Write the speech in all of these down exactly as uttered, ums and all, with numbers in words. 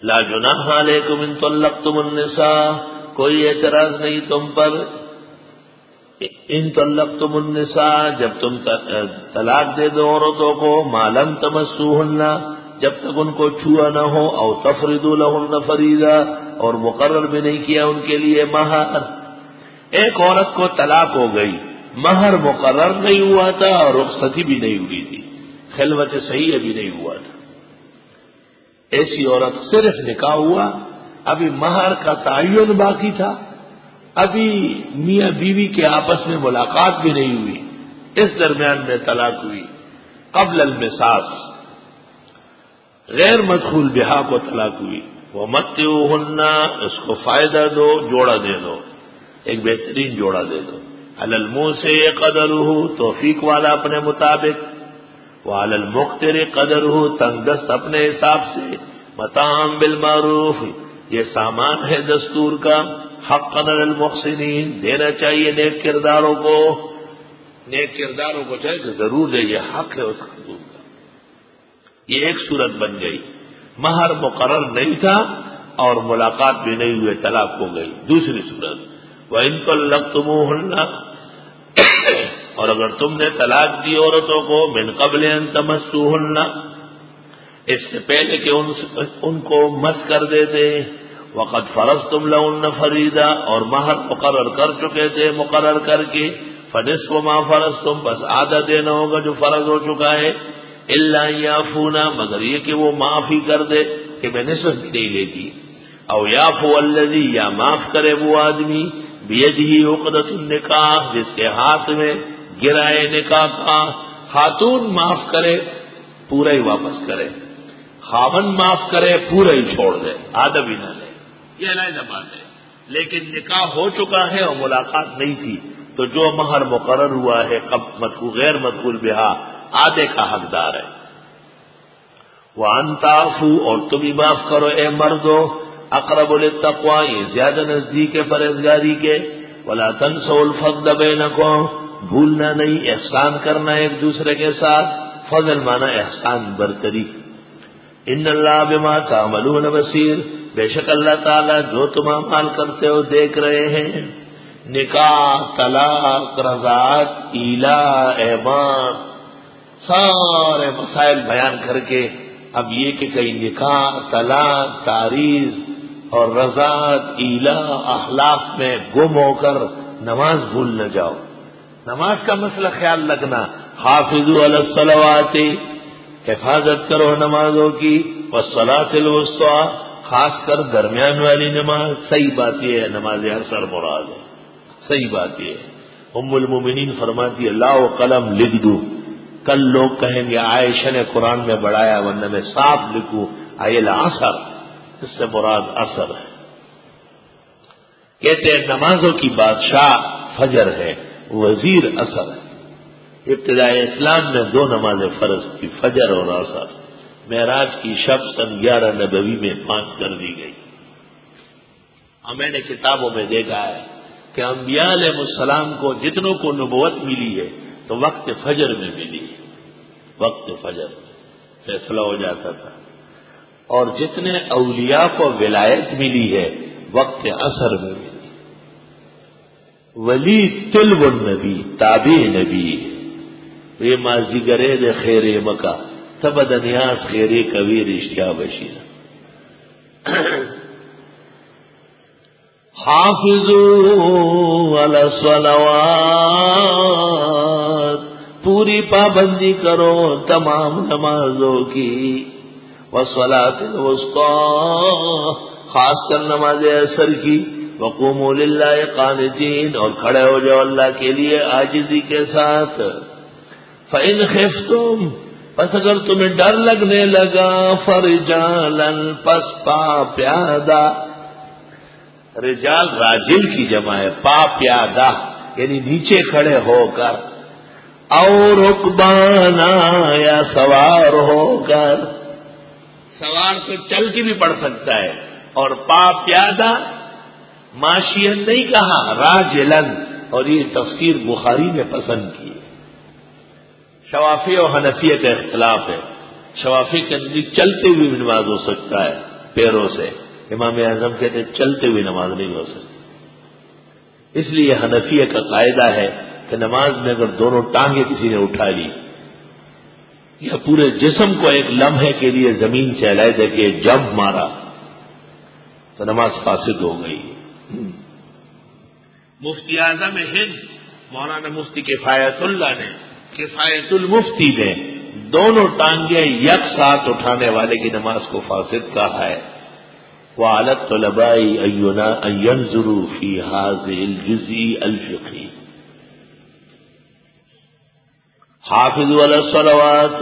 لا جناح علیکم ان طلقتم النساء، کوئی اعتراض نہیں تم پر، ان طلقتم النساء جب تم طلاق دے دو عورتوں کو، ما لم تمسوہن جب تک ان کو چھوا نہ ہو، او تفردوا لہن فریضہ اور مقرر بھی نہیں کیا ان کے لیے مہر۔ ایک عورت کو طلاق ہو گئی، مہر مقرر نہیں ہوا تھا اور رخصتی بھی نہیں ہوئی تھی، خلوت صحیح ابھی نہیں ہوا تھا، ایسی عورت صرف نکاح ہوا، ابھی مہر کا تعین باقی تھا، ابھی میاں بیوی کے آپس میں ملاقات بھی نہیں ہوئی، اس درمیان میں طلاق ہوئی، قبل المساس، غیر مدخول بہا کو طلاق ہوئی، ومتعوہن اس کو فائدہ دو، جوڑا دے دو، ایک بہترین جوڑا دے دو، علی الموسع قدرہ توفیق والا اپنے مطابق، وعلی المقتر قدرہ تنگ دست اپنے حساب سے، متاعا بالمعروف یہ سامان ہے دستور کا، حقا علی المحسنین دینا چاہیے نیک کرداروں کو، نیک کرداروں کو چاہیے کہ ضرور دے، یہ حق ہے اس حضور کا۔ یہ ایک صورت بن گئی، مہر مقرر نہیں تھا اور ملاقات بھی نہیں ہوئے، طلاق ہو گئی۔ دوسری صورت وَإِن طَلَّقْتُمُوهُنَّ اور اگر تم نے طلاق دی عورتوں کو، من قبل ان تمسوهن اس سے پہلے کہ ان, ان کو مس کر دیتے، وقد فرضتم لهن فریضہ اور مہر مقرر کر چکے تھے مقرر کر کے، فنصف ما فرضتم بس آدھا دینا ہوگا جو فرض ہو چکا ہے، الا یعفونا مگر یہ کہ وہ معاف ہی کر دے کہ میں نصف بھی نہیں لیتی، او یعفو الذی یا معاف کرے وہ آدمی بیدہ عقدۃ النکاح جس کے ہاتھ میں گرائے نکاح کا، خاتون معاف کرے پورا ہی واپس کرے، خاوند معاف کرے پورا ہی چھوڑ دے، آدھا بھی نہ لے، یہ علیحدہ بات ہے، لیکن نکاح ہو چکا ہے اور ملاقات نہیں تھی تو جو مہر مقرر ہوا ہے مدخول غیر مدخول بہا آدھے کا حقدار ہے۔ وَأَن تَعْفُوا اور تم ہی معاف کرو اے مردو، اقرب للتقویٰ یہ زیادہ نزدیک ہے پرہیزگاری کے، وَلَا تَنْسَوْا الْفَضْلَ بَيْنَكُمْ بھولنا نہیں احسان کرنا ایک دوسرے کے ساتھ، فضل مانا احسان برتری، ان اللہ بما تعملون بصیر بے شک اللہ تعالیٰ جو تم اعمال کرتے ہو دیکھ رہے ہیں۔ نکاح، طلاق، رضاعت، ایلا، ایمان سارے مسائل بیان کر کے اب یہ کہ کئی نکاح، طلاق، تعریض اور رضاعت، ایلا، اخلاق میں گم ہو کر نماز بھول نہ جاؤ، نماز کا مسئلہ خیال رکھنا، حافظوا علی الصلوات حفاظت کرو نمازوں کی، والصلاۃ الوسطیٰ خاص کر درمیان والی نماز، صحیح بات یہ ہے نماز عصر مراد ہے، صحیح بات یہ ہے۔ ام المومنین فرماتی ہے لاؤ قلم لکھ دوں، کل لوگ کہیں گے عائشہ نے قرآن میں بڑھایا ورنہ میں صاف لکھوں آئل عصر، اس سے مراد عصر ہے۔ کہتے ہیں نمازوں کی بادشاہ فجر ہے، وزیر عصر ہے۔ ابتدائے اسلام میں دو نمازیں فرض تھی، فجر اور عصر، معراج کی شب سن گیارہ نبوی میں پانچ کر دی گئی۔ اور میں نے کتابوں میں دیکھا ہے کہ انبیاء علیہ السلام کو جتنوں کو نبوت ملی ہے تو وقت فجر میں ملی ہے، وقت فجر فیصلہ ہو جاتا تھا، اور جتنے اولیاء کو ولایت ملی ہے وقت عصر میں ملی۔ ولی تلو النبی تابع نبی یہ ماضی گرے دے خیر مکہ تب دنیاس خیر کبیر اشتیا بشیر۔ حافظوا علی الصلوات پوری پابندی کرو تمام نمازوں کی، والصلاۃ الوسطیٰ خاص کر نماز عصر کی، وقوموا للہ قانتین اور کھڑے ہو جاؤ اللہ کے لیے عاجزی کے ساتھ۔ فإن خفتم پس اگر تمہیں ڈر لگنے لگا، فرجالا پس پا پیادہ، رجال راجل کی جمع ہے، پا پیادہ یعنی نیچے کھڑے ہو کر، او رکبانا یا سوار ہو کر، سوار تو چل کے بھی پڑھ سکتا ہے، اور پا پیادہ ماشین نہیں کہا راجلن، اور یہ تفسیر بخاری نے پسند کی۔ شوافی اور حنفیہ کا اختلاف ہے، شوافی کے نزدیک چلتے ہوئے بھی نماز ہو سکتا ہے، پیروں سے. امام اعظم کہتے چلتے ہوئے نماز نہیں ہو سکتی. اس لیے حنفیہ کا قاعدہ ہے کہ نماز میں اگر دونوں ٹانگیں کسی نے اٹھا لی یا پورے جسم کو ایک لمحے کے لیے زمین سے علیحدہ کے جمپ مارا تو نماز فاسد ہو گئی. مفتی اعظم ہند مولانا مفتی کفایت اللہ نے کفایت المفتی نے دونوں ٹانگیں یک ساتھ اٹھانے والے کی نماز کو فاسد کہا ہے. وعلى الطلباء أن ينظروا في هذه الجزء الفقهي. حافظوا على الصلوات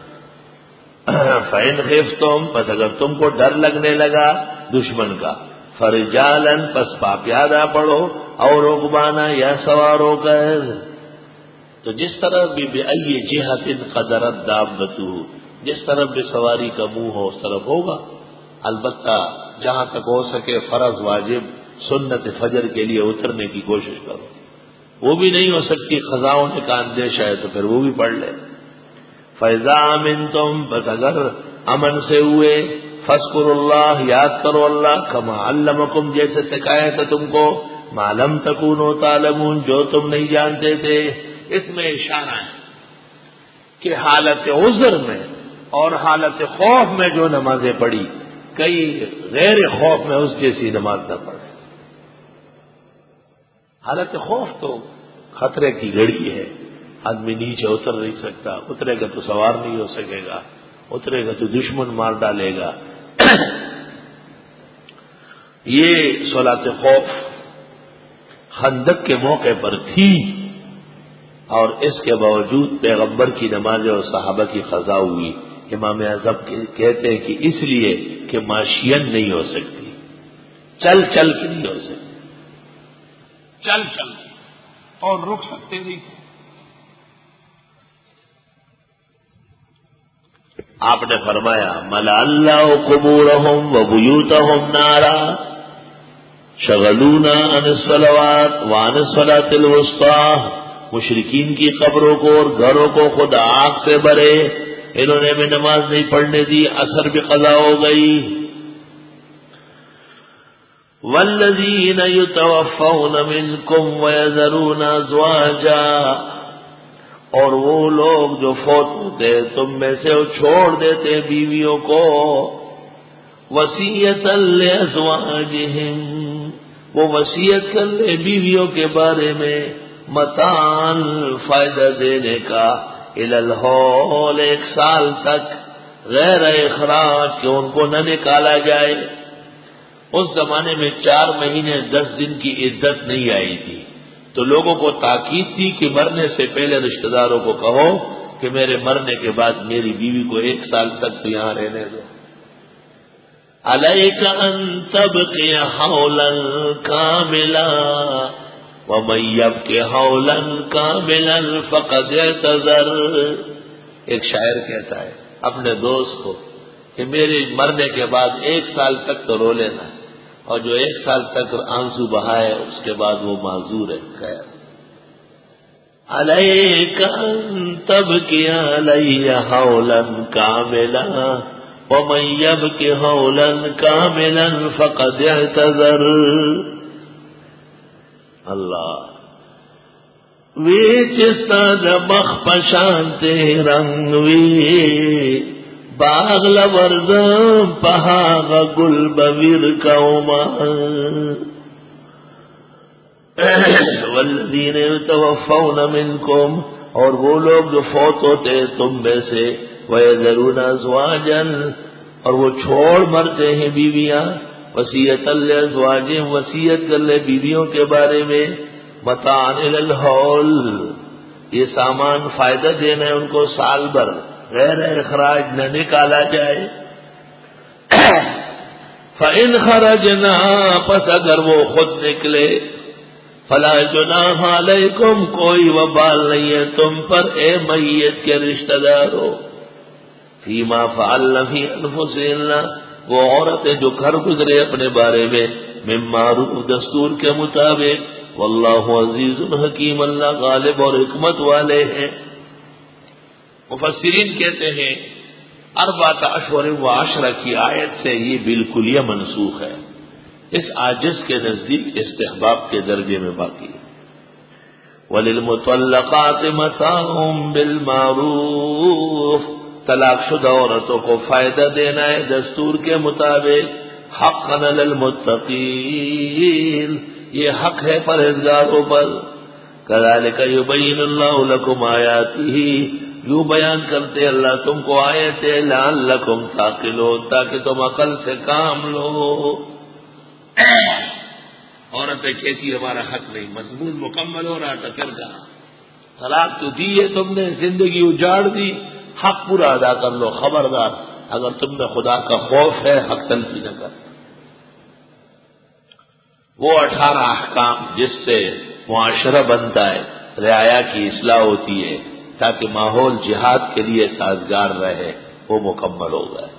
فإن خفتم، پس اگر تم کو ڈر لگنے لگا دشمن کا، فرجالن، پس پاپیادہ پڑھو، اور رکبانا، یا سوار ہو کر. تو جس طرف بھی بأي جهة قدرت دابته، جس طرف بھی سواری کا منہ ہو اس طرف ہوگا. البتہ جہاں تک ہو سکے فرض واجب سنت فجر کے لیے اترنے کی کوشش کرو. وہ بھی نہیں ہو سکتی، خزاؤں کا اندیشہ ہے تو پھر وہ بھی پڑھ لے. فَإِذَا أَمِنْتُمْ، بس اگر امن سے ہوئے، فَاذْكُرُوا اللَّهَ، یاد کرو اللہ، كَمَا عَلَّمَكُمْ، جیسے سکھایا تھا تم کو، مَا لَمْ تَكُونُوا تَعْلَمُونَ، جو تم نہیں جانتے تھے. اس میں اشارہ ہے کہ حالت عذر میں اور حالت خوف میں جو نمازیں پڑھی، کئی غیر خوف میں اس جیسی نماز نہ پڑھے. حالت خوف تو خطرے کی گھڑی ہے، آدمی نیچے اتر نہیں سکتا، اترے گا تو سوار نہیں ہو سکے گا، اترے گا تو دشمن مار ڈالے گا. یہ صلاۃ خوف خندق کے موقع پر تھی، اور اس کے باوجود پیغمبر کی نمازیں اور صحابہ کی قضا ہوئی. امام اعظم کہتے ہیں کہ اس لیے کہ ماشین نہیں ہو سکتی، چل چل کے نہیں ہو سکتی، چل چل اور رک سکتے نہیں تھے. آپ نے فرمایا ملا اللہ قبورہم و بیوتہم نارا شغلونا عن الصلوات وعن الصلاۃ الوسطی. مشرکین کی قبروں کو اور گھروں کو خود آگ سے بھرے، انہوں نے بھی نماز نہیں پڑھنے دی، اثر بھی قضا ہو گئی. والذین یتوفون منکم ویذرون ازواجا، اور وہ لوگ جو فوت ہوتے تم میں سے وہ چھوڑ دیتے بیویوں کو، وصیۃ لازواجہم، وہ وصیت کر لے بیویوں کے بارے میں، متان، فائدہ دینے کا، الی الحول، ایک سال تک، غیر اخراج، کہ ان کو نہ نکالا جائے. اس زمانے میں چار مہینے دس دن کی عدت نہیں آئی تھی، تو لوگوں کو تاکید تھی کہ مرنے سے پہلے رشتہ داروں کو کہو کہ میرے مرنے کے بعد میری بیوی کو ایک سال تک تو یہاں رہنے دو. علیک ان تبقی حولا کاملا ومن یبقی حولا کاملا فقد اعتذر. ایک شاعر کہتا ہے اپنے دوست کو کہ میرے مرنے کے بعد ایک سال تک تو رو لینا، اور جو ایک سال تک آنسو بہائے اس کے بعد وہ معذور ہے. خیر، علیک ان تبکی علی حولا کاملا ومن یبکی حولا کاملا فقد اعتذر. اللہ وی چستا مخ پشانتے رنگ وی باغ لوردم پہاغ گل بویر قوما. والذین یتوفون منکم، اور وہ لوگ جو فوت ہوتے تم میں سے، ویذرون ازواجا، اور وہ چھوڑ مرتے ہیں بیویاں، وصیۃ لازواجہم، وصیت کر لے بیویوں کے بارے میں، متاعا الی الحول، یہ سامان فائدہ دینا ہے ان کو سال بھر، غیر اخراج نہ نکالا جائے. فَإِنْ خَرَجْنَا، پس اگر وہ خود نکلے، فَلَا جُنَاحَ عَلَيْكُمْ، کوئی وبال نہیں ہے تم پر اے میت کے رشتہ دارو، فِيمَا فَعَلْنَ فِي أَنفُسِهِنَّ، وہ عورتیں جو گھر گزرے اپنے بارے میں، مِن معروف، دستور کے مطابق، واللہ عزیز حکیم، اللہ غالب اور حکمت والے ہیں. مفسرین کہتے ہیں اربعۃ اشہر و عشرہ کی آیت سے یہ بالکل یہ منسوخ ہے، اس عاجز کے نزدیک استحباب کے درجے میں باقی ہے۔ وَلِلْمُطَلَّقَاتِ مَتَاعٌ بِالْمَعْرُوفِ، طلاق شدہ عورتوں کو فائدہ دینا ہے دستور کے مطابق، حقاً علی المتقین، یہ حق ہے پرہیزگاروں پر۔ کذالک یبین اللہ لکم آیاتہ، یوں بیان کرتے اللہ تم کو آیتیں، لعلکم تعقلون، تاکہ تم عقل سے کام لو۔ عورتیں کہتی ہمارا حق نہیں، مضمون مکمل ہو رہا تھا، پھر کہا طلاق تو دی ہے تم نے، زندگی اجاڑ دی، حق پورا ادا کر لو، خبردار اگر تم میں خدا کا خوف ہے حق تلفی نہ کر۔ وہ اٹھارہ احکام جس سے معاشرہ بنتا ہے، رعایا کی اصلاح ہوتی ہے تاکہ ماحول جہاد کے لیے سازگار رہے، وہ مکمل ہو گئے۔